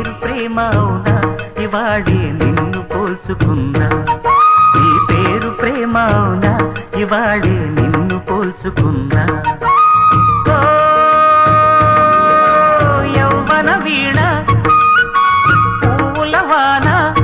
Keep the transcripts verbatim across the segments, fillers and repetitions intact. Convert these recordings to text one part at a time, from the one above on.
పేరు ప్రేమ అవునా ఇవాళే నిన్ను పోల్చుకున్నా నీ పేరు ప్రేమ అవునా ఇవాళే నిన్ను పోల్చుకున్నా యౌవన వీణ పూల వాన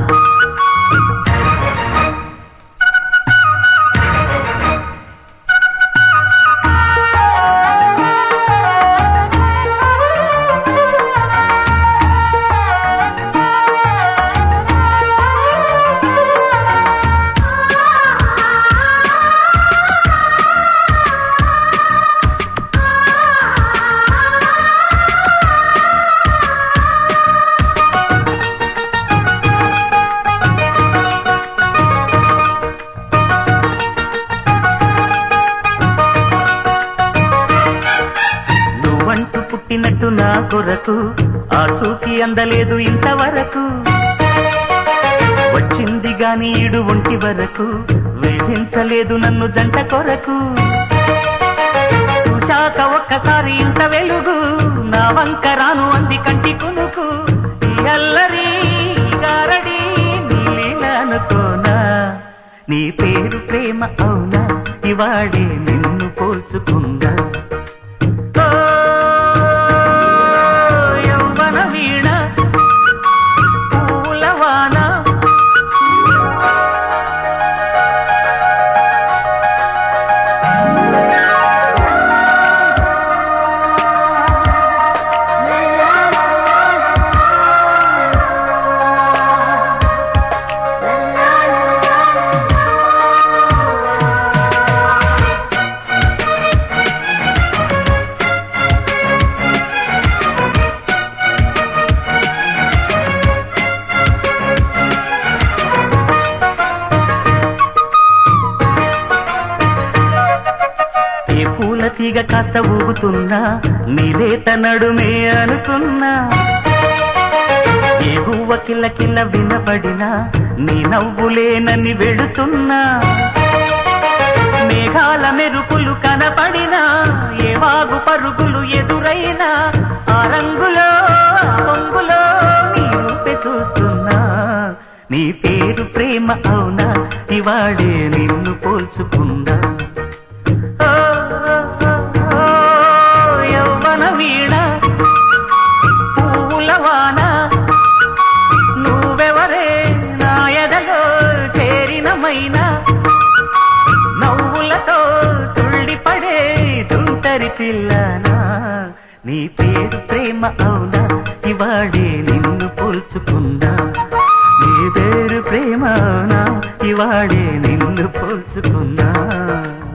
పుట్టినట్టు నా కొరకు ఆ చూకి అందలేదు ఇంతవరకు వచ్చింది గాని ఈడు ఒంటి వరకు వేధించలేదు నన్ను జంట కొరకు చూశాక ఒక్కసారి ఇంత వెలుగు నా వంక రాను అంది కంటి కునుకు ఈ అల్లరి గారడి నీలీలా అనుకోనా నీ పేరు ప్రేమ అవునా ఇవాళే నిన్ను పోల్చుకుందా తీగ కాస్త ఊగుతున్నా నీలేత నడుమే అనుకున్నా ఏ గువ్వ కిల్ల కిల్ల వినబడినా నీ నవ్వులేనని వెళుతున్నా మేఘాల మెరుపులు కనపడినా ఏ వాగు పరుగులు ఎదురైనా ఆ రంగులో పొంగులో నీ ఊపే చూస్తున్నా నీ పేరు ప్రేమ అవునా ఇవాళే నిన్ను పోల్చుకుందా వీణ పూల వాన నువ్వెవరే నా ఎదలో చేరినమైనా నవ్వులతో తుళ్ళిపడే తుంటరి పిల్లనా నీ పేరు ప్రేమ అవునా ఇవాళే నిన్ను పోల్చుకుందా నీ పేరు ప్రేమ అవునా ఇవాళే నిన్ను పోల్చుకున్నా